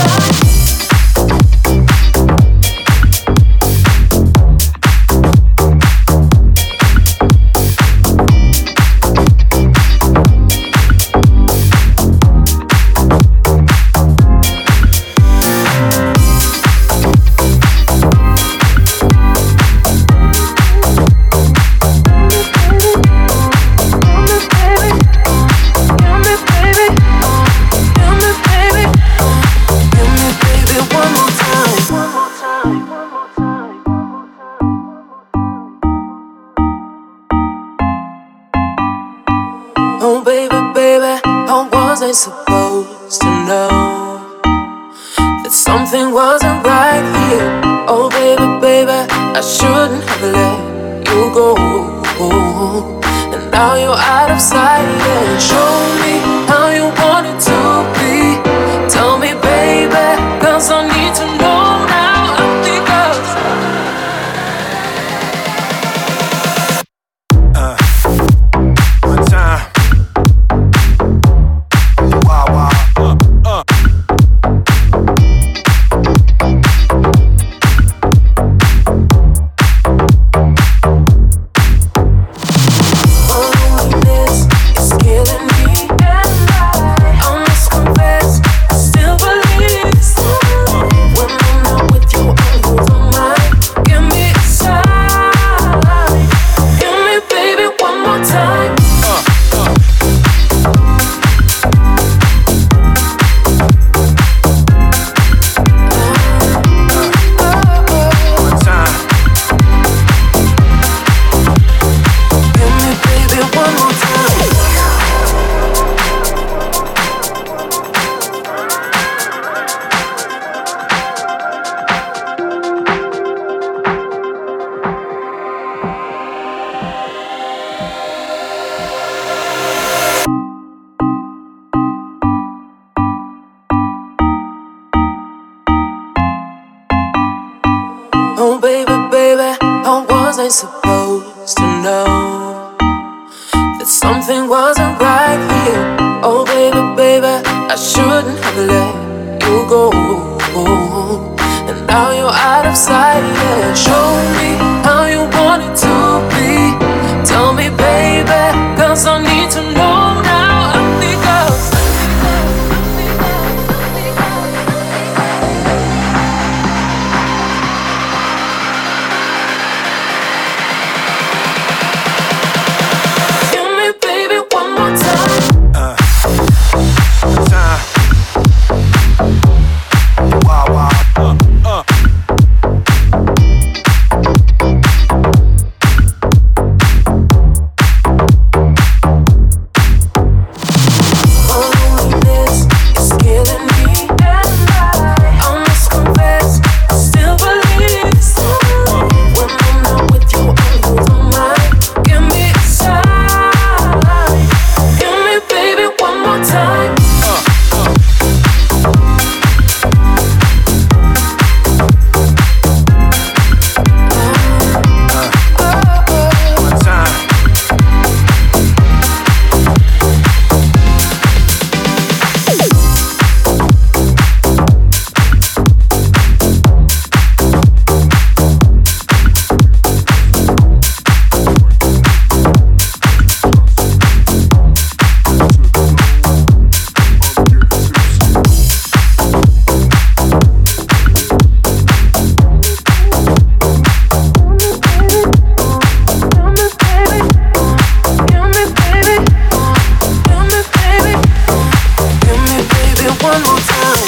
Oh baby, baby, how was I supposed to know that something wasn't right here? Oh baby, baby, I shouldn't have let you go. And now you're out of sight, and show me how you want it to be. Tell me, baby, 'cause I need to know now. I think one time. Wow, wow. loneliness is killing me, and I must confess, I still believe. When I'm not with you, I lose my mind. Give me a sign, give me, baby, one more time. One time. Give me, baby, one more time. Oh baby, baby, how was I supposed to know that something wasn't right here?